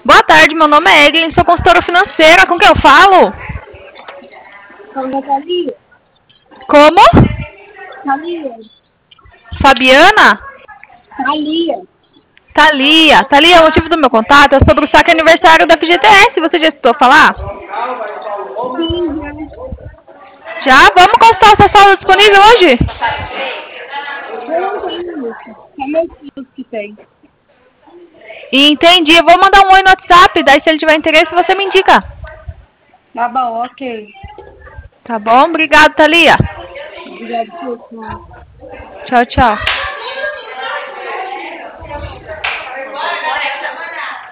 Boa tarde, meu nome é Eglin, sou consultora financeira. Com quem eu falo? Com a Thalia. Como? Thalia. Fabiana? Thalia. Thalia, o motivo do meu contato é sobre o saque aniversário da FGTS. Você já escutou falar? Sim, já. Já? Vamos consultar essa sala disponível hoje? Eu não tenho isso. É meus filhos que tem. Entendi. Eu vou mandar um oi no WhatsApp, daí se ele tiver interesse você me indica. Tá bom, ok. Tá bom? Obrigado, Thalia. Obrigada, pessoal. Tchau, tchau.